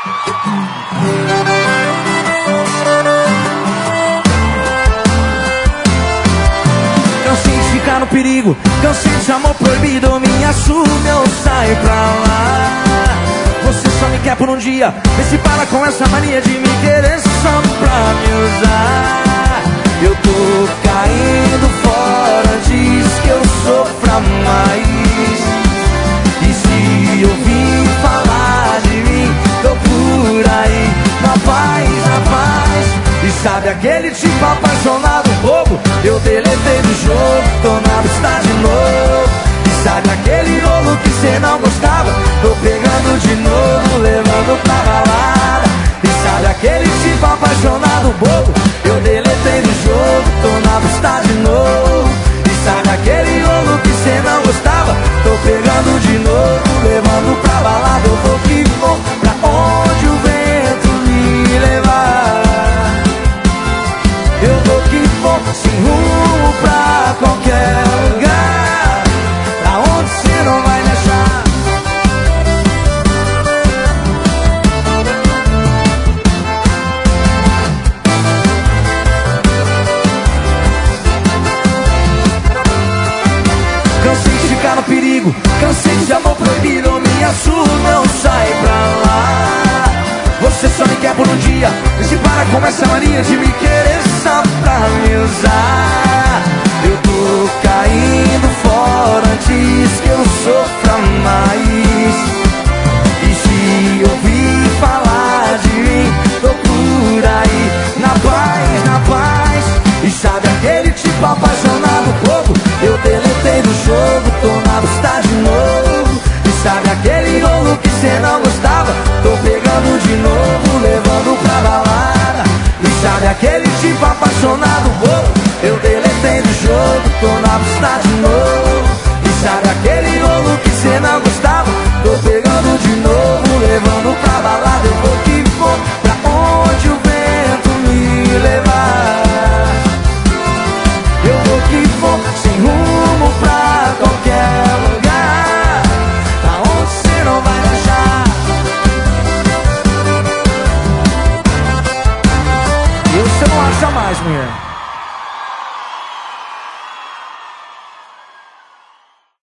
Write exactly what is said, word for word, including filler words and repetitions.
Cansei de ficar no perigo, cansei de amor proibido. Me assume ou sai pra lá. Você só me quer por um dia, vê se para com essa mania de me querer só pra me usar. Eu tô caindo fora, diz que eu sofra mais. E se ouvir falar de mim, tô por aí, na paz, na paz. E sabe aquele tipo apaixonado, bobo? Eu deletei do jogo, tô na pista de novo. E sabe aquele rolo que cê não gostava? Tô pegando de novo, levando pra balada. E sabe aquele tipo apaixonado, bobo? Eu deletei do jogo, tô na pista de novo. E sabe aquele rolo que cê não gostava? Tô pegando de novo, levando pra balada. Eu vou que vou, pra onde o vento me levar. Eu vou que vou, sem rumo pra qualquer lugar. Pra onde cê não vai me achar. Cansei de ficar no perigo, cansei de amor proibido. Me assume, não sai pra lá. Você só me quer por um dia, e se para com essa mania de me querer só pra me usar. Eu tô caindo fora, diz que eu sofra mais. E se ouvir falar de mim, tô por aí, na paz, na paz. E sabe aquele tipo apaixonado, bobo? Eu deletei do jogo, tô na pista de novo. E sabe aquele rolo que cê não gostava? Tô pegando de novo, levando pra balada. E sabe aquele tipo apaixonado, bobo? Eu deletei do jogo, tô na pista de novo. E sabe aquele rolo que cê não gostava? Tô pegando de novo, levando pra balada. Eu vou que vou, pra onde o vento me levar. Eu vou que vou, sem rumo pra qualquer lugar. Pra onde cê não vai me achar. E você não acha mais, mulher.